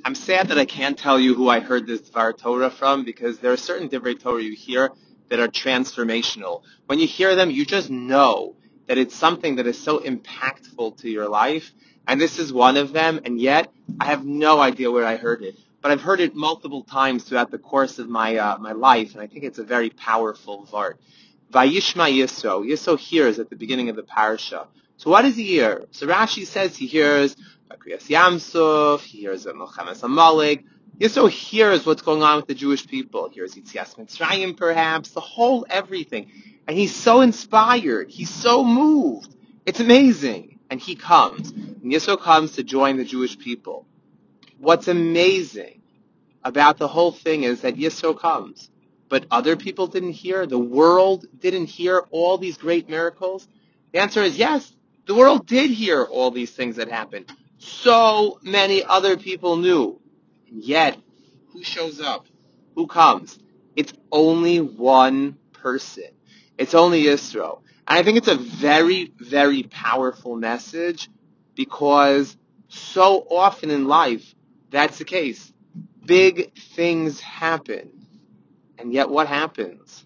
I'm sad that I can't tell you who I heard this Dvar Torah from because there are certain Divrei Torah you hear that are transformational. When you hear them, you just know that it's something that is so impactful to your life, and this is one of them, and yet I have no idea where I heard it. But I've heard it multiple times throughout the course of my life, and I think it's a very powerful Vart. Vayishma Yisro. Yisro hears at the beginning of the parasha. So what does he hear? So Rashi says he hears Kriyas Yamsuf, he hears Melchemes Amalek. Yisro hears what's going on with the Jewish people. He hears Yitzias Mitzrayim, perhaps, the whole everything. And he's so inspired. He's so moved. It's amazing. And he comes. And Yisro comes to join the Jewish people. What's amazing about the whole thing is that Yisro comes. But other people didn't hear? The world didn't hear all these great miracles? The answer is yes. The world did hear all these things that happened. So many other people knew. And yet, who shows up? Who comes? It's only one person. It's only Yisro. And I think it's a very, very powerful message because so often in life, that's the case. Big things happen. And yet what happens?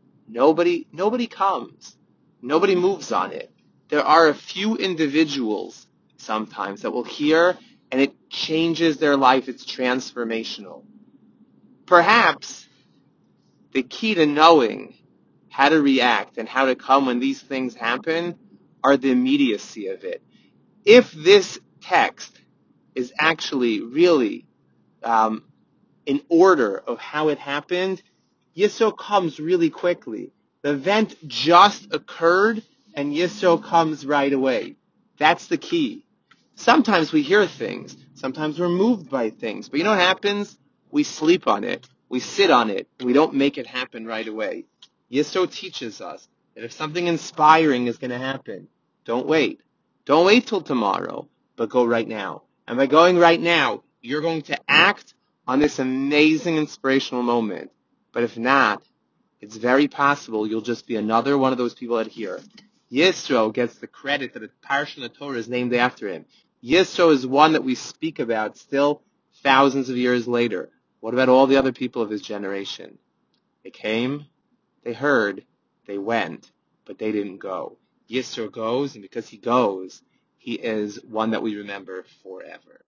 Nobody comes. Nobody moves on it. There are a few individuals sometimes that will hear and it changes their life. It's transformational. Perhaps the key to knowing how to react and how to come when these things happen are the immediacy of it. If this text is actually really in order of how it happened, Yisro comes really quickly. The event just occurred, and Yisro comes right away. That's the key. Sometimes we hear things. Sometimes we're moved by things. But you know what happens? We sleep on it. We sit on it. We don't make it happen right away. Yisro teaches us that if something inspiring is going to happen, don't wait. Don't wait till tomorrow, but go right now. And by going right now, you're going to act on this amazing inspirational moment. But if not, it's very possible you'll just be another one of those people that hear. Yisro gets the credit that a parasha in the Torah is named after him. Yisro is one that we speak about still thousands of years later. What about all the other people of his generation? They came, they heard, they went, but they didn't go. Yisro goes, and because he goes, he is one that we remember forever.